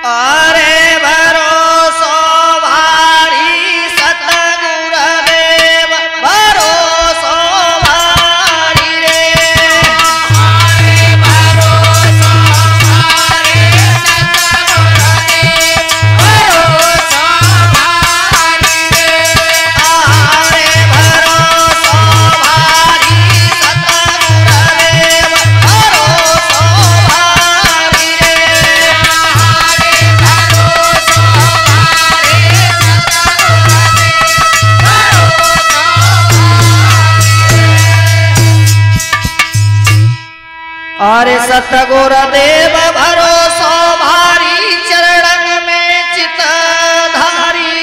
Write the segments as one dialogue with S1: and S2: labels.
S1: अरे भरोसो भारी सतगुरुदेव भरोसो भारी रे।
S2: अरे भरोसो भारी सतगुरुदेव भरोसो भारी रे।
S1: अरे भरोसो भारी सतगुरुदेव भरोसो भारी रे। अरे सतगुरुदेव भरोसो भारी चरणन में चित धारी।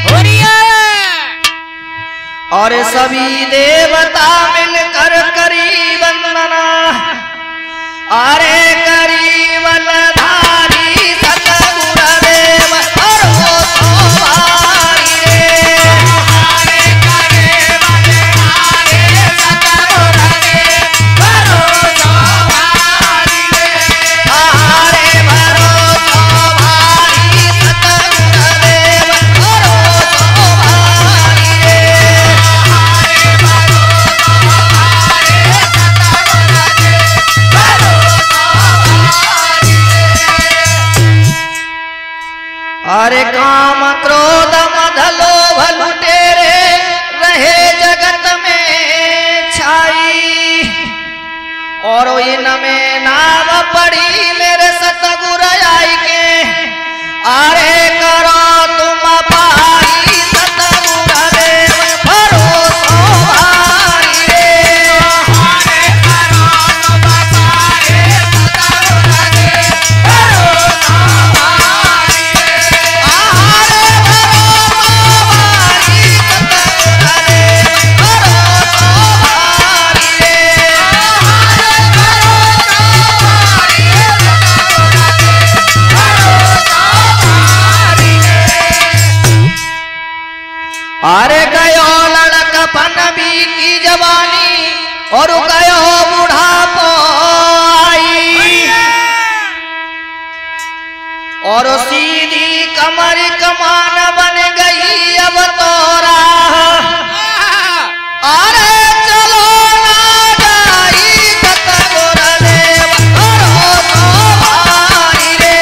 S1: और सभी देवता मिलकर करी वंदना। अरे करी वलधारी सतगुरुदेव भरोसो भारी रे।
S2: अरे करे बलिहारी सतगुरुदेव भरोसो भारी रे।
S1: अरे भरोसो भारी सतगुरुदेव भरोसो भारी रे। अरे काम क्रोध मद लोभ लुटेरे रहे जगत में छाई। और इनमें नाम पड़ी मेरे सतगुरु आई के। अरे करो तुम पारी सतगुरुदेव भरोसो भारी रे।
S2: अरे करो तुम पारी सतगुरुदेव भरोसो भारी रे।
S1: अरे भरोसो भारी सतगुरुदेव भरोसो भारी रे। अरे गयो लड़कपन बीती जवानी और गयो बुढ़ापो आई। और सीधी कमर कमान बन गई अब तोरा। अरे चलो ना जाई सतगुरुदेव भरोसो भारी रे।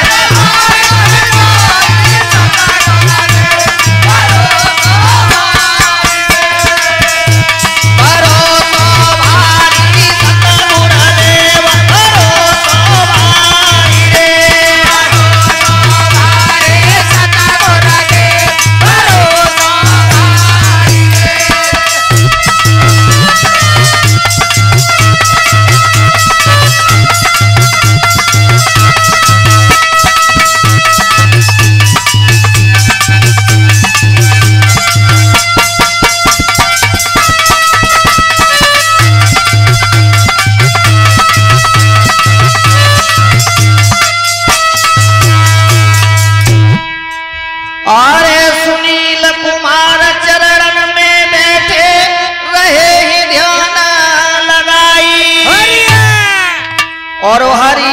S1: भरोसो भारी सतगुरुदेव भरोसो भारी रे। अरे सुनील कुमार चरणन में बैठे रहे ही ध्यान लगाई। और हरि